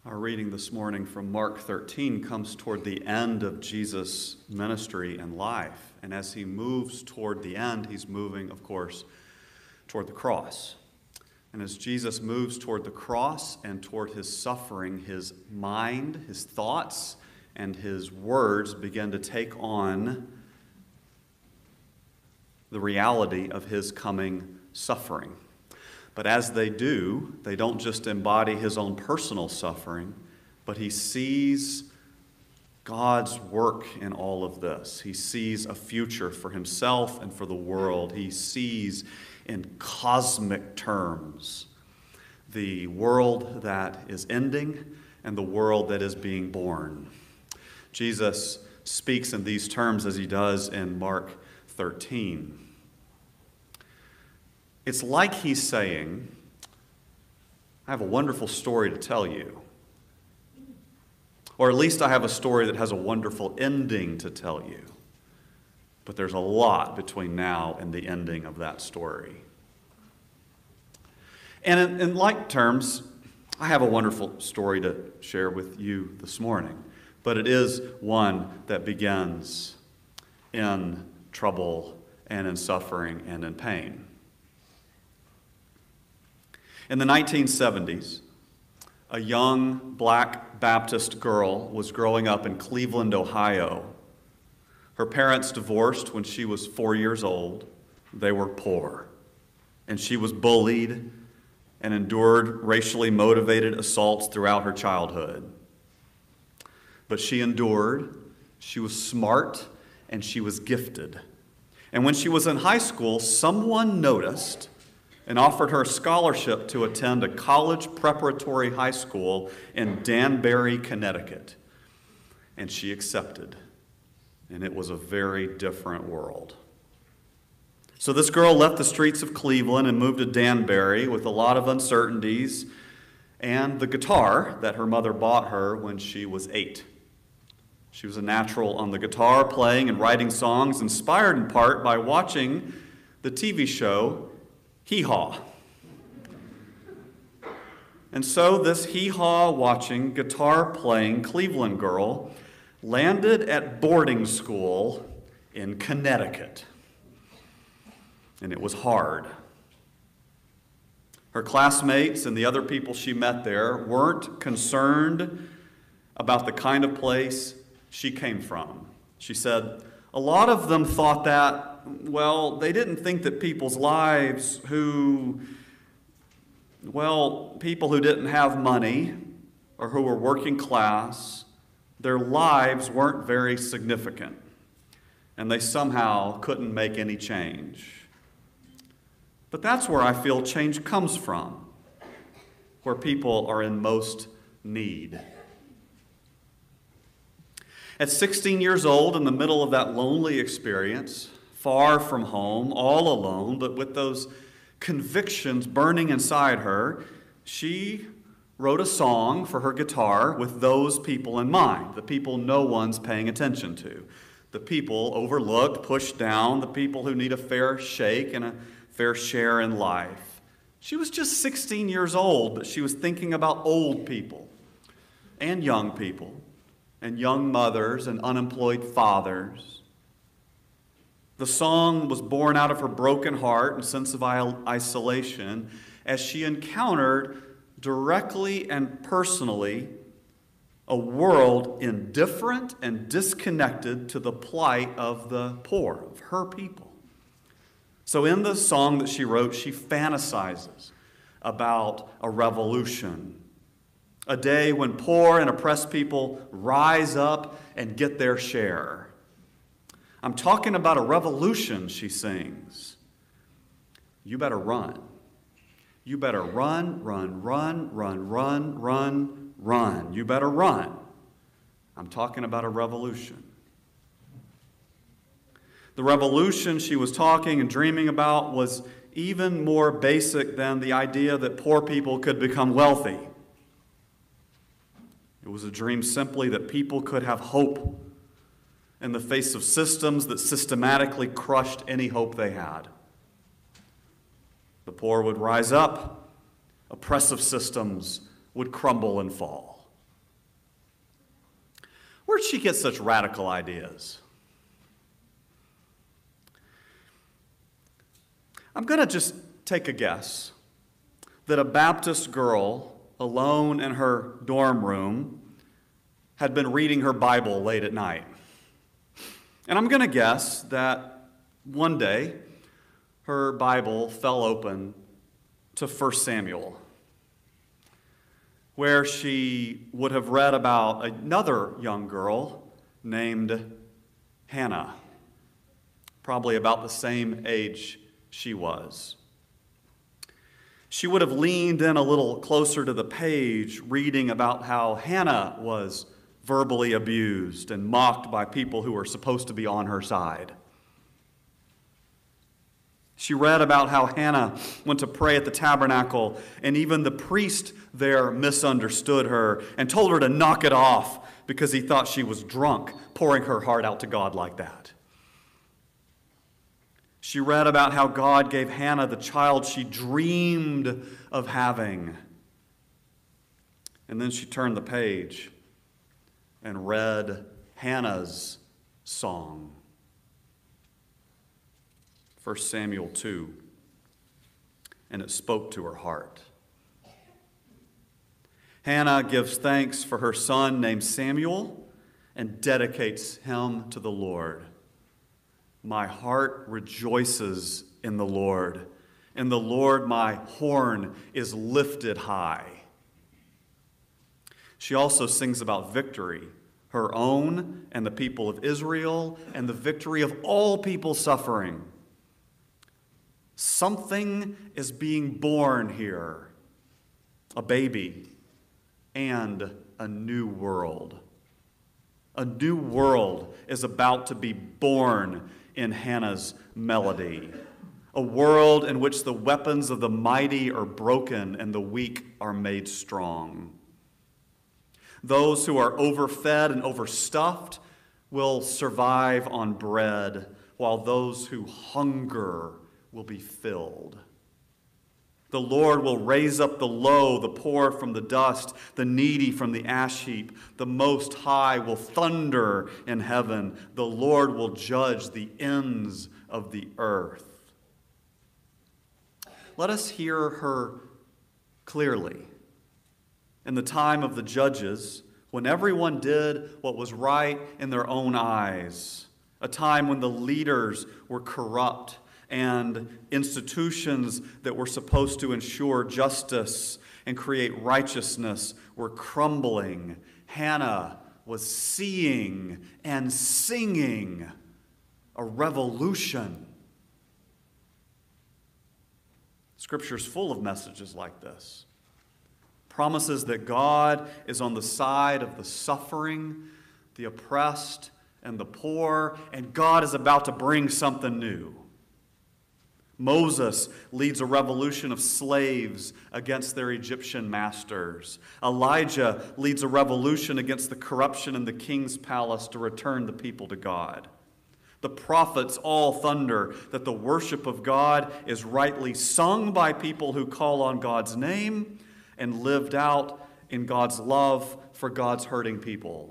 Our reading this morning from Mark 13 comes toward the end of Jesus' ministry and life. And as he moves toward the end, he's moving, of course, toward the cross. And as Jesus moves toward the cross and toward his suffering, his mind, his thoughts, and his words begin to take on the reality of his coming suffering. But as they do, they don't just embody his own personal suffering, but he sees God's work in all of this. He sees a future for himself and for the world. He sees in cosmic terms the world that is ending and the world that is being born. Jesus speaks in these terms as he does in Mark 13. It's like he's saying, I have a wonderful story to tell you. Or at least I have a story that has a wonderful ending to tell you. But there's a lot between now and the ending of that story. And in like terms, I have a wonderful story to share with you this morning. But it is one that begins in trouble and in suffering and in pain. In the 1970s, a young black Baptist girl was growing up in Cleveland, Ohio. Her parents divorced when she was 4 years old. They were poor, and she was bullied and endured racially motivated assaults throughout her childhood. But she endured, she was smart, and she was gifted. And when she was in high school, someone noticed and offered her a scholarship to attend a college preparatory high school in Danbury, Connecticut. And she accepted. And it was a very different world. So this girl left the streets of Cleveland and moved to Danbury with a lot of uncertainties and the guitar that her mother bought her when she was 8. She was a natural on the guitar, playing and writing songs, inspired in part by watching the TV show Hee-Haw. And so this hee-haw watching, guitar playing Cleveland girl landed at boarding school in Connecticut. And it was hard. Her classmates and the other people she met there weren't concerned about the kind of place she came from. She said, a lot of them thought that, well, they didn't think that people's lives people who didn't have money or who were working class, their lives weren't very significant, and they somehow couldn't make any change. But that's where I feel change comes from, where people are in most need. At 16 years old, in the middle of that lonely experience, far from home, all alone, but with those convictions burning inside her, she wrote a song for her guitar with those people in mind, the people no one's paying attention to, the people overlooked, pushed down, the people who need a fair shake and a fair share in life. She was just 16 years old, but she was thinking about old people and young people and young mothers and unemployed fathers. The song was born out of her broken heart and sense of isolation as she encountered directly and personally a world indifferent and disconnected to the plight of the poor, of her people. So in the song that she wrote, she fantasizes about a revolution, a day when poor and oppressed people rise up and get their share. I'm talking about a revolution, she sings. You better run. You better run, run, run, run, run, run, run. You better run. I'm talking about a revolution. The revolution she was talking and dreaming about was even more basic than the idea that poor people could become wealthy. It was a dream simply that people could have hope in the face of systems that systematically crushed any hope they had. The poor would rise up, oppressive systems would crumble and fall. Where'd she get such radical ideas? I'm going to just take a guess that a Baptist girl alone in her dorm room had been reading her Bible late at night. And I'm going to guess that one day her Bible fell open to 1 Samuel, where she would have read about another young girl named Hannah, probably about the same age she was. She would have leaned in a little closer to the page, reading about how Hannah was verbally abused and mocked by people who were supposed to be on her side. She read about how Hannah went to pray at the tabernacle, and even the priest there misunderstood her and told her to knock it off because he thought she was drunk, pouring her heart out to God like that. She read about how God gave Hannah the child she dreamed of having. And then she turned the page and read Hannah's song. 1 Samuel 2. And it spoke to her heart. Hannah gives thanks for her son named Samuel and dedicates him to the Lord. My heart rejoices in the Lord. In the Lord my horn is lifted high. She also sings about victory, her own and the people of Israel, and the victory of all people suffering. Something is being born here, a baby and a new world. A new world is about to be born in Hannah's melody. A world in which the weapons of the mighty are broken and the weak are made strong. Those who are overfed and overstuffed will survive on bread, while those who hunger will be filled. The Lord will raise up the low, the poor from the dust, the needy from the ash heap. The Most High will thunder in heaven. The Lord will judge the ends of the earth. Let us hear her clearly. In the time of the judges, when everyone did what was right in their own eyes, a time when the leaders were corrupt and institutions that were supposed to ensure justice and create righteousness were crumbling, Hannah was seeing and singing a revolution. Scripture's full of messages like this. Promises that God is on the side of the suffering, the oppressed, and the poor, and God is about to bring something new. Moses leads a revolution of slaves against their Egyptian masters. Elijah leads a revolution against the corruption in the king's palace to return the people to God. The prophets all thunder that the worship of God is rightly sung by people who call on God's name and lived out in God's love for God's hurting people.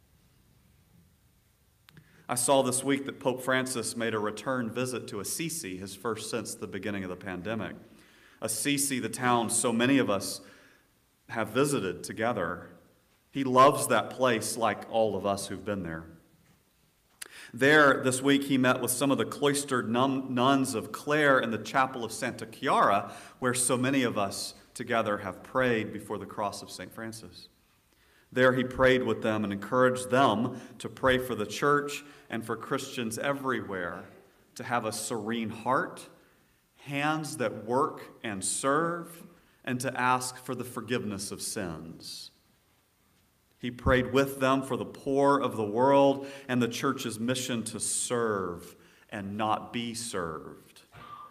I saw this week that Pope Francis made a return visit to Assisi, his first since the beginning of the pandemic. Assisi, the town so many of us have visited together. He loves that place like all of us who've been there. There, this week, he met with some of the cloistered nuns of Clare in the chapel of Santa Chiara, where so many of us together have prayed before the cross of St. Francis. There he prayed with them and encouraged them to pray for the church and for Christians everywhere to have a serene heart, hands that work and serve, and to ask for the forgiveness of sins. He prayed with them for the poor of the world and the church's mission to serve and not be served.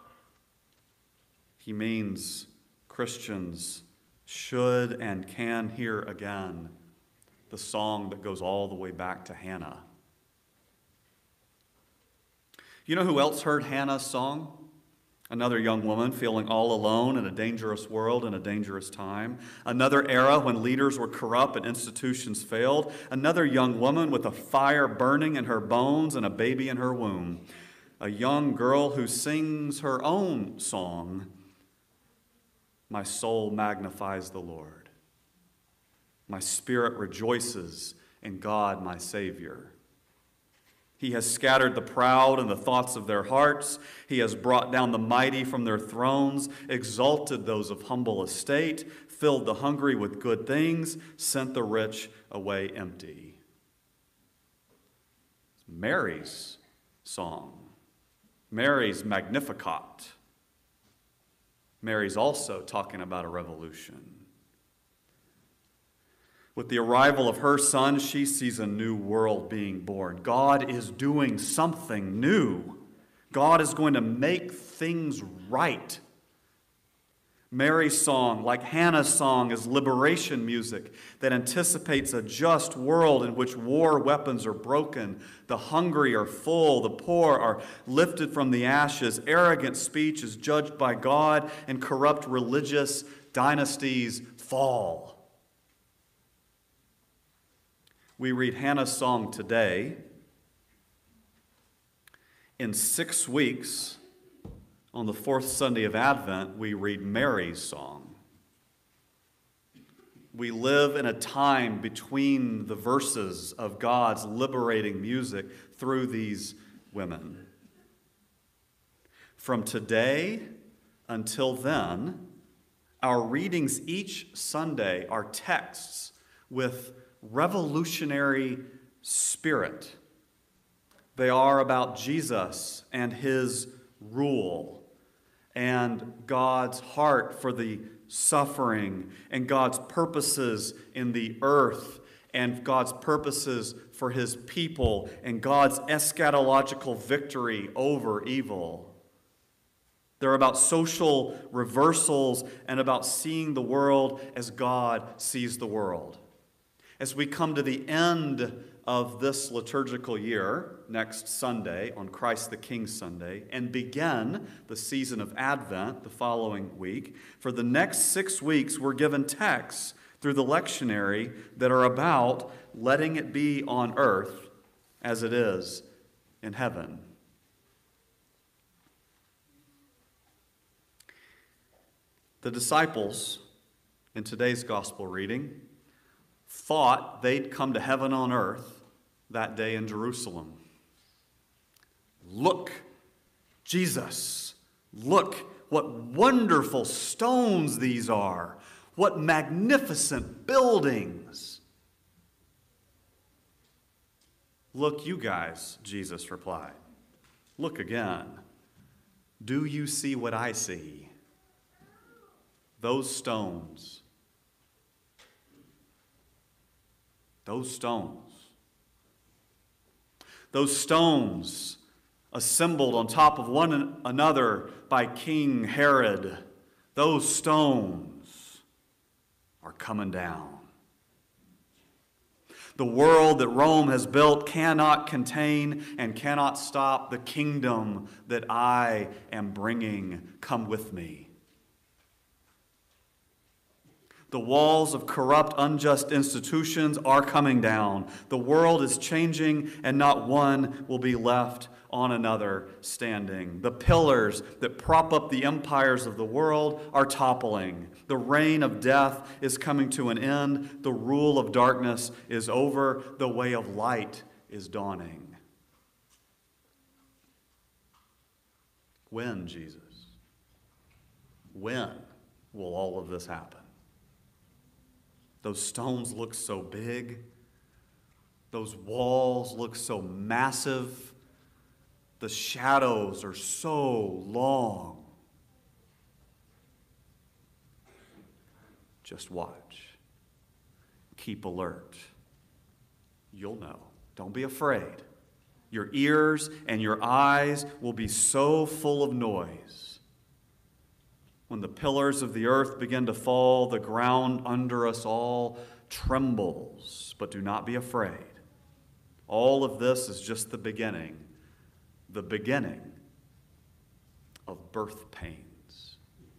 He means Christians should and can hear again the song that goes all the way back to Hannah. You know who else heard Hannah's song? Another young woman feeling all alone in a dangerous world in a dangerous time. Another era when leaders were corrupt and institutions failed. Another young woman with a fire burning in her bones and a baby in her womb. A young girl who sings her own song, "My soul magnifies the Lord. My spirit rejoices in God my Savior. He has scattered the proud in the thoughts of their hearts. He has brought down the mighty from their thrones, exalted those of humble estate, filled the hungry with good things, sent the rich away empty." Mary's song, Mary's Magnificat. Mary's also talking about a revolution. With the arrival of her son, she sees a new world being born. God is doing something new. God is going to make things right. Mary's song, like Hannah's song, is liberation music that anticipates a just world in which war weapons are broken, the hungry are full, the poor are lifted from the ashes, arrogant speech is judged by God, and corrupt religious dynasties fall. We read Hannah's song today. In 6 weeks, on the 4th Sunday of Advent, we read Mary's song. We live in a time between the verses of God's liberating music through these women. From today until then, our readings each Sunday are texts with revolutionary spirit. They are about Jesus and his rule and God's heart for the suffering and God's purposes in the earth and God's purposes for his people and God's eschatological victory over evil. They're about social reversals and about seeing the world as God sees the world. As we come to the end of this liturgical year, next Sunday, on Christ the King Sunday, and begin the season of Advent the following week, for the next 6 weeks we're given texts through the lectionary that are about letting it be on earth as it is in heaven. The disciples, in today's gospel reading, thought they'd come to heaven on earth that day in Jerusalem. Look, Jesus, look what wonderful stones these are. What magnificent buildings. Look, you guys, Jesus replied. Look again. Do you see what I see? Those stones. Those stones. Those stones assembled on top of one another by King Herod. Those stones are coming down. The world that Rome has built cannot contain and cannot stop the kingdom that I am bringing. Come with me. The walls of corrupt, unjust institutions are coming down. The world is changing, and not one will be left on another standing. The pillars that prop up the empires of the world are toppling. The reign of death is coming to an end. The rule of darkness is over. The way of light is dawning. When, Jesus? When will all of this happen? Those stones look so big. Those walls look so massive. The shadows are so long. Just watch. Keep alert. You'll know. Don't be afraid. Your ears and your eyes will be so full of noise. When the pillars of the earth begin to fall, the ground under us all trembles. But do not be afraid. All of this is just the beginning of birth pains.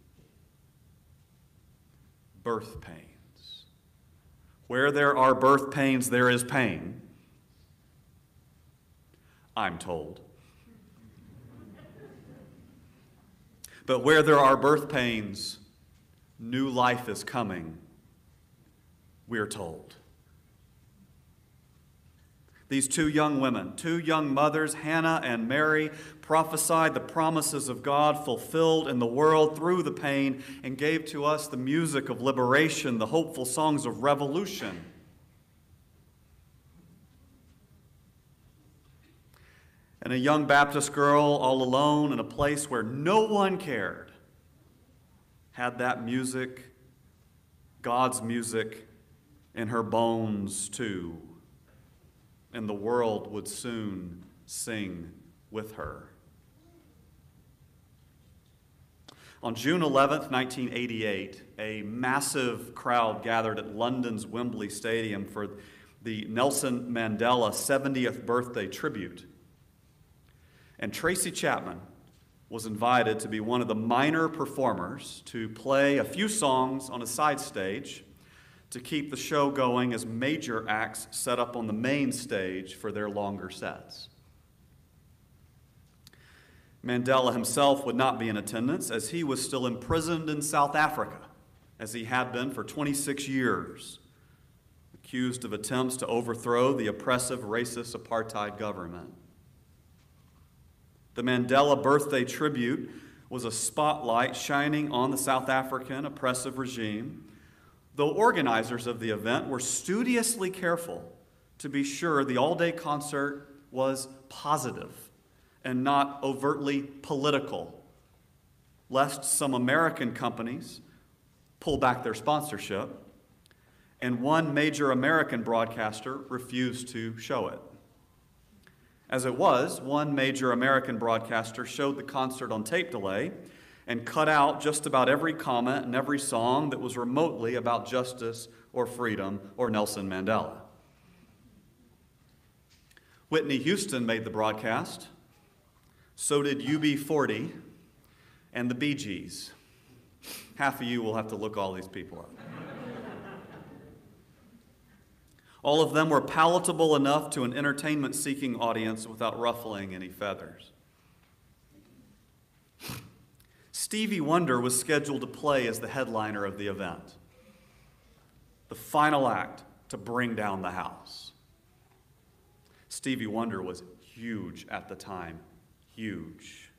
Birth pains. Where there are birth pains, there is pain, I'm told. But where there are birth pains, new life is coming, we're told. These two young women, two young mothers, Hannah and Mary, prophesied the promises of God fulfilled in the world through the pain and gave to us the music of liberation, the hopeful songs of revolution. And a young Baptist girl all alone in a place where no one cared had that music, God's music, in her bones too. And the world would soon sing with her. On June 11th, 1988, a massive crowd gathered at London's Wembley Stadium for the Nelson Mandela 70th birthday tribute. And Tracy Chapman was invited to be one of the minor performers to play a few songs on a side stage to keep the show going as major acts set up on the main stage for their longer sets. Mandela himself would not be in attendance as he was still imprisoned in South Africa, as he had been for 26 years, accused of attempts to overthrow the oppressive racist apartheid government. The Mandela birthday tribute was a spotlight shining on the South African oppressive regime, though organizers of the event were studiously careful to be sure the all-day concert was positive and not overtly political, lest some American companies pull back their sponsorship, and one major American broadcaster refused to show it. As it was, one major American broadcaster showed the concert on tape delay and cut out just about every comment and every song that was remotely about justice or freedom or Nelson Mandela. Whitney Houston made the broadcast. So did UB40 and the Bee Gees. Half of you will have to look all these people up. All of them were palatable enough to an entertainment-seeking audience without ruffling any feathers. Stevie Wonder was scheduled to play as the headliner of the event, the final act to bring down the house. Stevie Wonder was huge at the time, huge.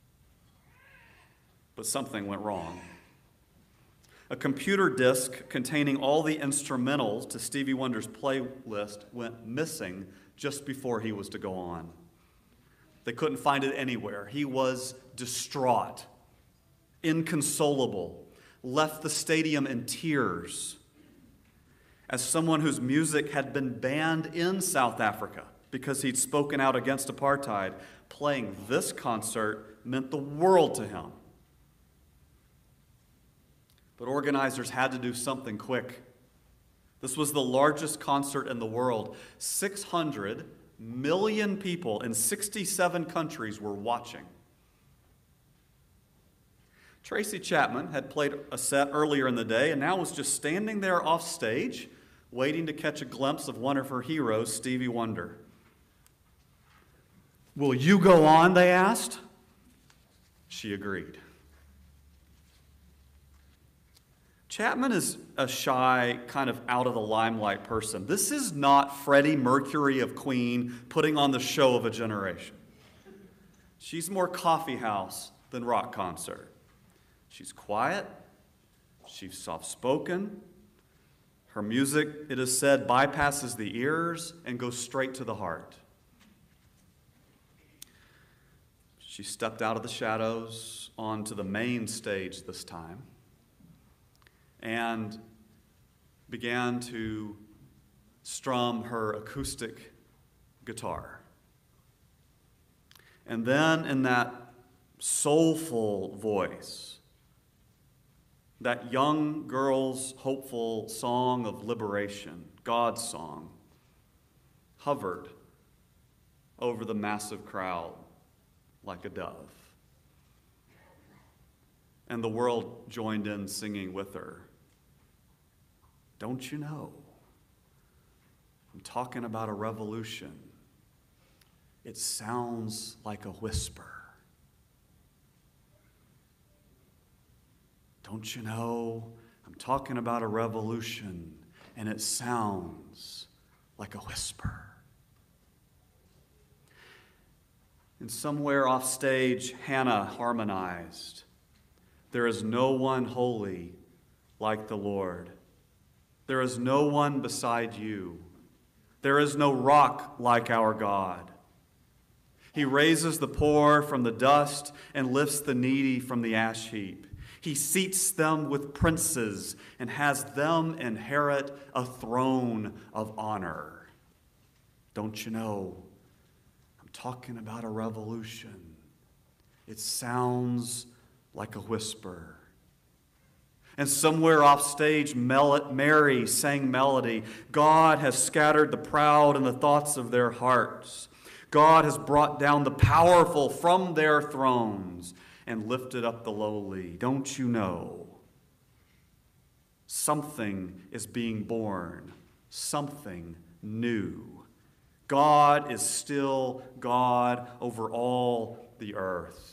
But something went wrong. A computer disk containing all the instrumentals to Stevie Wonder's playlist went missing just before he was to go on. They couldn't find it anywhere. He was distraught, inconsolable, left the stadium in tears. As someone whose music had been banned in South Africa because he'd spoken out against apartheid, playing this concert meant the world to him. But organizers had to do something quick. This was the largest concert in the world. 600 million people in 67 countries were watching. Tracy Chapman had played a set earlier in the day and now was just standing there off stage, waiting to catch a glimpse of one of her heroes, Stevie Wonder. "Will you go on?" they asked. She agreed. Chapman is a shy, kind of out of the limelight person. This is not Freddie Mercury of Queen putting on the show of a generation. She's more coffee house than rock concert. She's quiet, she's soft-spoken. Her music, it is said, bypasses the ears and goes straight to the heart. She stepped out of the shadows onto the main stage this time and began to strum her acoustic guitar. And then in that soulful voice, that young girl's hopeful song of liberation, God's song, hovered over the massive crowd like a dove. And the world joined in singing with her. Don't you know? I'm talking about a revolution. It sounds like a whisper. Don't you know? I'm talking about a revolution, and it sounds like a whisper. And somewhere off stage, Hannah harmonized. There is no one holy like the Lord. There is no one beside you. There is no rock like our God. He raises the poor from the dust and lifts the needy from the ash heap. He seats them with princes and has them inherit a throne of honor. Don't you know? I'm talking about a revolution. It sounds like a whisper. And somewhere off stage, Mary sang melody. God has scattered the proud in the thoughts of their hearts. God has brought down the powerful from their thrones and lifted up the lowly. Don't you know? Something is being born, something new. God is still God over all the earth.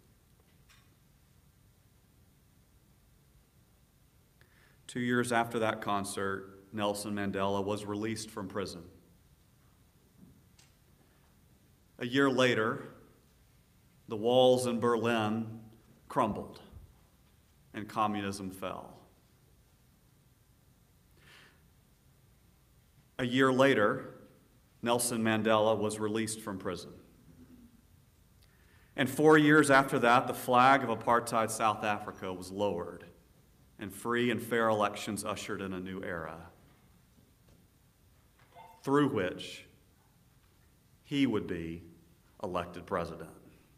2 years after that concert, Nelson Mandela was released from prison. A year later, the walls in Berlin crumbled and communism fell. A year later, Nelson Mandela was released from prison. And 4 years after that, the flag of apartheid South Africa was lowered, and free and fair elections ushered in a new era, through which he would be elected president.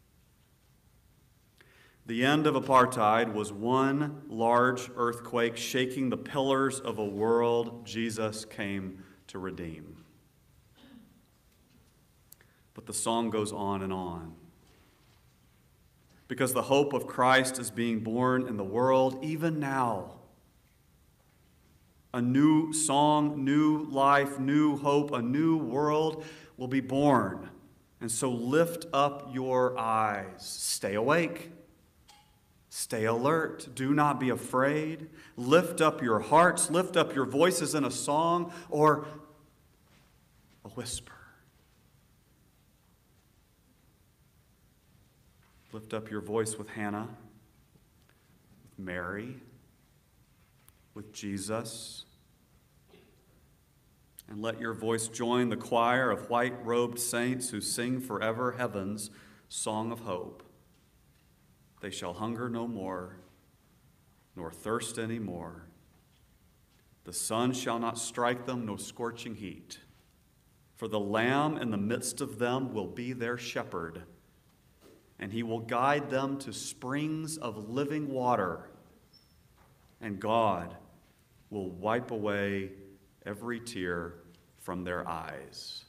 The end of apartheid was one large earthquake shaking the pillars of a world Jesus came to redeem. But the song goes on and on. Because the hope of Christ is being born in the world even now. A new song, new life, new hope, a new world will be born. And so lift up your eyes. Stay awake. Stay alert. Do not be afraid. Lift up your hearts. Lift up your voices in a song or a whisper. Lift up your voice with Hannah, with Mary, with Jesus, and let your voice join the choir of white-robed saints who sing forever heaven's song of hope. They shall hunger no more, nor thirst any more. The sun shall not strike them, no scorching heat. For the Lamb in the midst of them will be their shepherd, and he will guide them to springs of living water, and God will wipe away every tear from their eyes.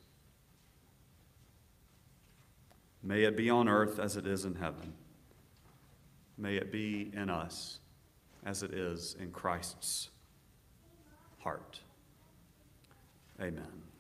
May it be on earth as it is in heaven. May it be in us as it is in Christ's heart. Amen.